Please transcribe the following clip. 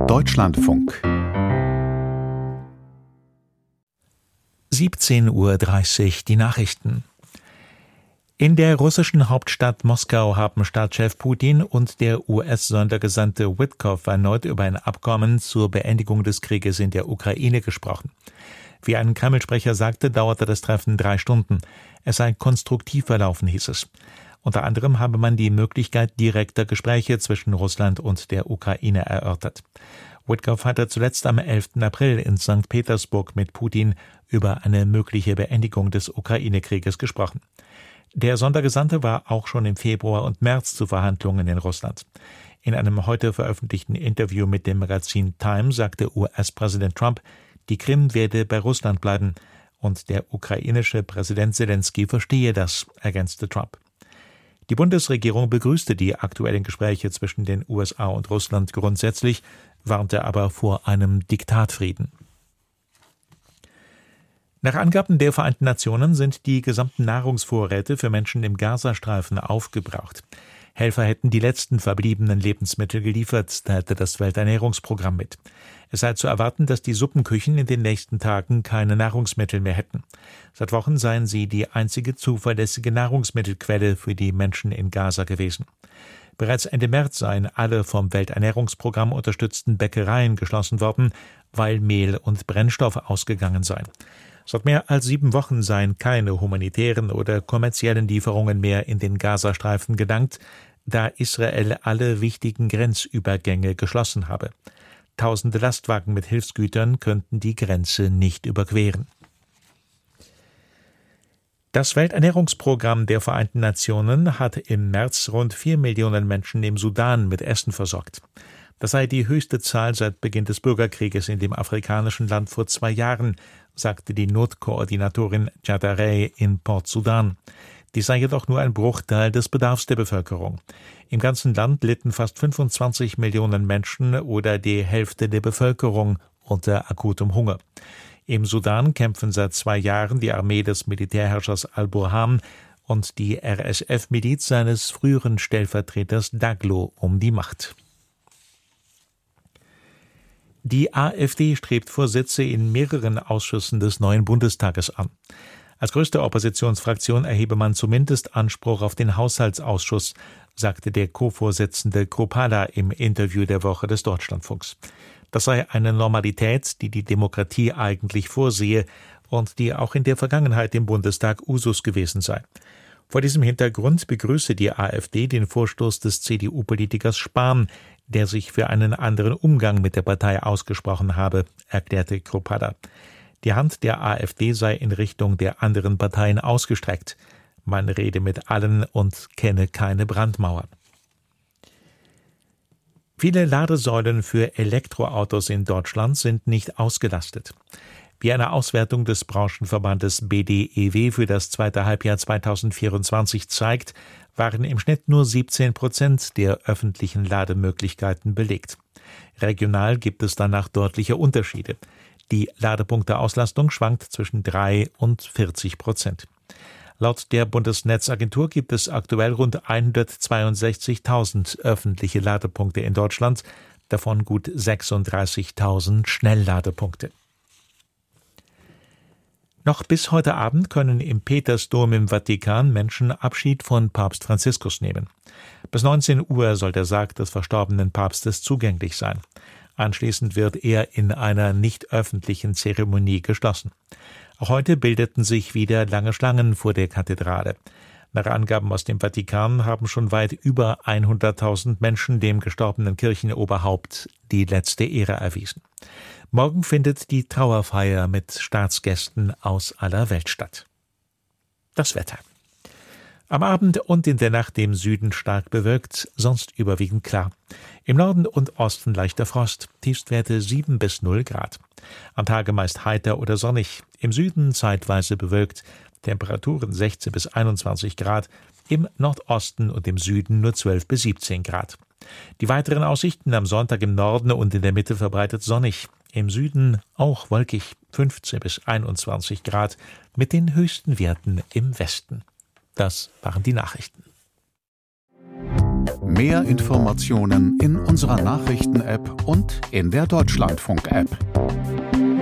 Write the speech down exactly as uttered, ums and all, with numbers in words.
Deutschlandfunk siebzehn Uhr dreißig, die Nachrichten. In der russischen Hauptstadt Moskau haben Staatschef Putin und der U S-Sondergesandte Witkow erneut über ein Abkommen zur Beendigung des Krieges in der Ukraine gesprochen. Wie ein Kreml-Sprecher sagte, dauerte das Treffen drei Stunden. Es sei konstruktiv verlaufen, hieß es. Unter anderem habe man die Möglichkeit direkter Gespräche zwischen Russland und der Ukraine erörtert. Witkow hatte zuletzt am elften April in Sankt Petersburg mit Putin über eine mögliche Beendigung des Ukraine-Krieges gesprochen. Der Sondergesandte war auch schon im Februar und März zu Verhandlungen in Russland. In einem heute veröffentlichten Interview mit dem Magazin Time sagte U S-Präsident Trump, die Krim werde bei Russland bleiben und der ukrainische Präsident Selenskyj verstehe das, ergänzte Trump. Die Bundesregierung begrüßte die aktuellen Gespräche zwischen den U S A und Russland grundsätzlich, warnte aber vor einem Diktatfrieden. Nach Angaben der Vereinten Nationen sind die gesamten Nahrungsvorräte für Menschen im Gazastreifen aufgebraucht. Helfer hätten die letzten verbliebenen Lebensmittel geliefert, teilte das Welternährungsprogramm mit. Es sei zu erwarten, dass die Suppenküchen in den nächsten Tagen keine Nahrungsmittel mehr hätten. Seit Wochen seien sie die einzige zuverlässige Nahrungsmittelquelle für die Menschen in Gaza gewesen. Bereits Ende März seien alle vom Welternährungsprogramm unterstützten Bäckereien geschlossen worden, weil Mehl und Brennstoff ausgegangen seien. Seit mehr als sieben Wochen seien keine humanitären oder kommerziellen Lieferungen mehr in den Gazastreifen gelangt, da Israel alle wichtigen Grenzübergänge geschlossen habe. Tausende Lastwagen mit Hilfsgütern könnten die Grenze nicht überqueren. Das Welternährungsprogramm der Vereinten Nationen hat im März rund vier Millionen Menschen im Sudan mit Essen versorgt. Das sei die höchste Zahl seit Beginn des Bürgerkrieges in dem afrikanischen Land vor zwei Jahren, sagte die Notkoordinatorin Jadareh in Port Sudan. Dies sei jedoch nur ein Bruchteil des Bedarfs der Bevölkerung. Im ganzen Land litten fast fünfundzwanzig Millionen Menschen oder die Hälfte der Bevölkerung unter akutem Hunger. Im Sudan kämpfen seit zwei Jahren die Armee des Militärherrschers al-Burhan und die R S F-Miliz seines früheren Stellvertreters Daglo um die Macht. Die AfD strebt Vorsitze in mehreren Ausschüssen des neuen Bundestages an. Als größte Oppositionsfraktion erhebe man zumindest Anspruch auf den Haushaltsausschuss, sagte der Co-Vorsitzende Kropala im Interview der Woche des Deutschlandfunks. Das sei eine Normalität, die die Demokratie eigentlich vorsehe und die auch in der Vergangenheit im Bundestag Usus gewesen sei. Vor diesem Hintergrund begrüße die AfD den Vorstoß des C D U-Politikers Spahn, der sich für einen anderen Umgang mit der Partei ausgesprochen habe, erklärte Kropala. Die Hand der AfD sei in Richtung der anderen Parteien ausgestreckt. Man rede mit allen und kenne keine Brandmauer. Viele Ladesäulen für Elektroautos in Deutschland sind nicht ausgelastet. Wie eine Auswertung des Branchenverbandes B D E W für das zweite Halbjahr zweitausendvierundzwanzig zeigt, waren im Schnitt nur siebzehn Prozent der öffentlichen Lademöglichkeiten belegt. Regional gibt es danach deutliche Unterschiede. Die Ladepunkteauslastung schwankt zwischen drei und vierzig Prozent. Laut der Bundesnetzagentur gibt es aktuell rund hundertzweiundsechzigtausend öffentliche Ladepunkte in Deutschland, davon gut sechsunddreißigtausend Schnellladepunkte. Noch bis heute Abend können im Petersdom im Vatikan Menschen Abschied von Papst Franziskus nehmen. Bis neunzehn Uhr soll der Sarg des verstorbenen Papstes zugänglich sein. Anschließend wird er in einer nicht öffentlichen Zeremonie geschlossen. Auch heute bildeten sich wieder lange Schlangen vor der Kathedrale. Nach Angaben aus dem Vatikan haben schon weit über hunderttausend Menschen dem gestorbenen Kirchenoberhaupt die letzte Ehre erwiesen. Morgen findet die Trauerfeier mit Staatsgästen aus aller Welt statt. Das Wetter. Am Abend und in der Nacht im Süden stark bewölkt, sonst überwiegend klar. Im Norden und Osten leichter Frost, Tiefstwerte sieben bis null Grad. Am Tage meist heiter oder sonnig, im Süden zeitweise bewölkt, Temperaturen sechzehn bis einundzwanzig Grad, im Nordosten und im Süden nur zwölf bis siebzehn Grad. Die weiteren Aussichten am Sonntag im Norden und in der Mitte verbreitet sonnig, im Süden auch wolkig, fünfzehn bis einundzwanzig Grad, mit den höchsten Werten im Westen. Das waren die Nachrichten. Mehr Informationen in unserer Nachrichten-App und in der Deutschlandfunk-App.